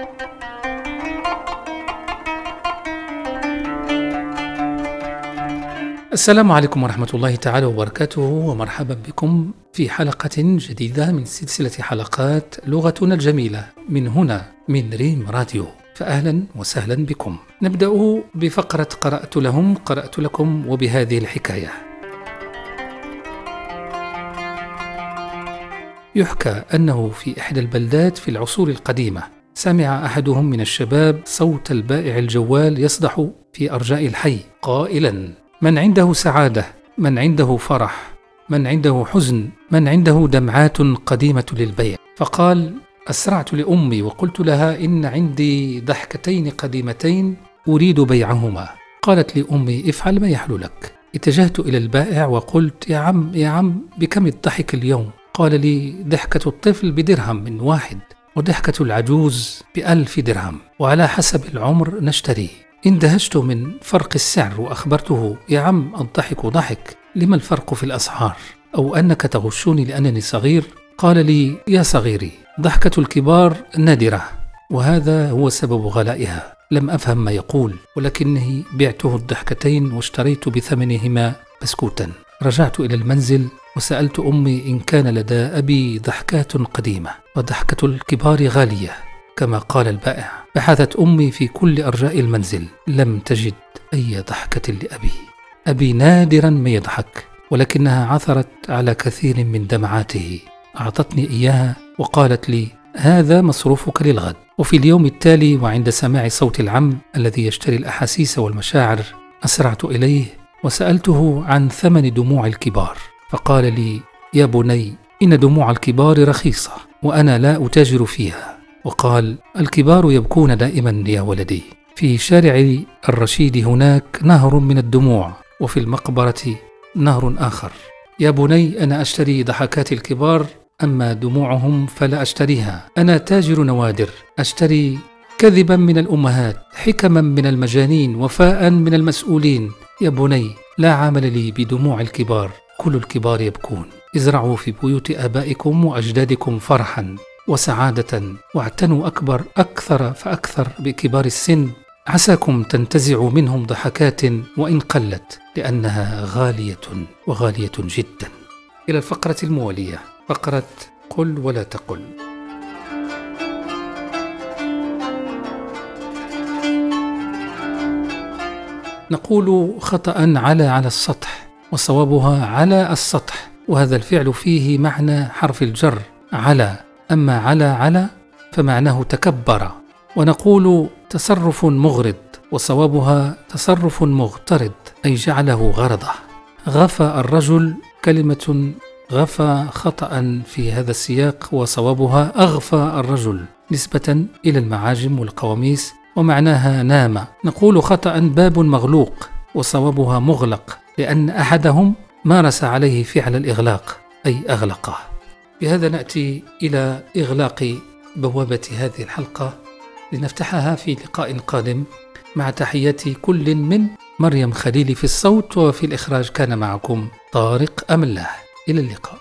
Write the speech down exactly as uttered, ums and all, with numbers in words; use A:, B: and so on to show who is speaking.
A: السلام عليكم ورحمة الله تعالى وبركاته، ومرحبا بكم في حلقة جديدة من سلسلة حلقات لغتنا الجميلة من هنا من ريم راديو. فأهلا وسهلا بكم. نبدأ بفقرة قرأت لهم قرأت لكم، وبهذه الحكاية. يحكى أنه في إحدى البلدات في العصور القديمة سمع أحدهم من الشباب صوت البائع الجوال يصدح في أرجاء الحي قائلا: من عنده سعادة، من عنده فرح، من عنده حزن، من عنده دمعات قديمة للبيع. فقال: أسرعت لأمي وقلت لها إن عندي ضحكتين قديمتين أريد بيعهما. قالت لي أمي: افعل ما يحلو لك. اتجهت إلى البائع وقلت: يا عم يا عم بكم الضحك اليوم؟ قال لي: ضحكة الطفل بدرهم من واحد، وضحكة العجوز بألف درهم، وعلى حسب العمر نشتري. اندهشت من فرق السعر وأخبرته: يا عم الضحك ضحك، لما الفرق في الأسعار؟ أو أنك تغشوني لأنني صغير؟ قال لي: يا صغيري، ضحكة الكبار نادرة، وهذا هو سبب غلائها. لم أفهم ما يقول، ولكني بعته الضحكتين واشتريت بثمنهما بسكوتا. رجعت إلى المنزل وسألت أمي إن كان لدى أبي ضحكات قديمة، وضحكة الكبار غالية كما قال البائع. بحثت أمي في كل أرجاء المنزل، لم تجد أي ضحكة لأبي. أبي نادرا ما يضحك، ولكنها عثرت على كثير من دمعاته. أعطتني إياها وقالت لي: هذا مصروفك للغد. وفي اليوم التالي، وعند سماع صوت العم الذي يشتري الأحاسيس والمشاعر، أسرعت إليه وسألته عن ثمن دموع الكبار. فقال لي: يا بني، إن دموع الكبار رخيصة وأنا لا أتاجر فيها. وقال: الكبار يبكون دائما يا ولدي. في شارع الرشيد هناك نهر من الدموع، وفي المقبرة نهر آخر. يا بني، أنا أشتري ضحكات الكبار، أما دموعهم فلا أشتريها. أنا تاجر نوادر، أشتري كذبا من الأمهات، حكما من المجانين، وفاء من المسؤولين. يا بني، لا عمل لي بدموع الكبار، كل الكبار يبكون. ازرعوا في بيوت آبائكم وأجدادكم فرحا وسعادة، واعتنوا أكبر أكثر فأكثر بكبار السن، عساكم تنتزعوا منهم ضحكات وإن قلت، لأنها غالية وغالية جدا. إلى الفقرة الموالية، فقرة قل ولا تقل. نقول خطأ على على السطح، وصوابها على السطح، وهذا الفعل فيه معنى حرف الجر على. أما على على فمعناه تكبر. ونقول تصرف مغرض، وصوابها تصرف مغترض، أي جعله غرضه. غفى الرجل، كلمة غفى خطأ في هذا السياق، وصوابها أغفى الرجل، نسبة إلى المعاجم والقواميس، ومعناها نام. نقول خطأ باب مغلوق، وصوابها مغلق، لأن أحدهم مارس عليه فعل الإغلاق، أي أغلقه. بهذا نأتي إلى إغلاق بوابة هذه الحلقة، لنفتحها في لقاء قادم، مع تحيات كل من مريم خليلي في الصوت، وفي الإخراج كان معكم طارق أمله. إلى اللقاء.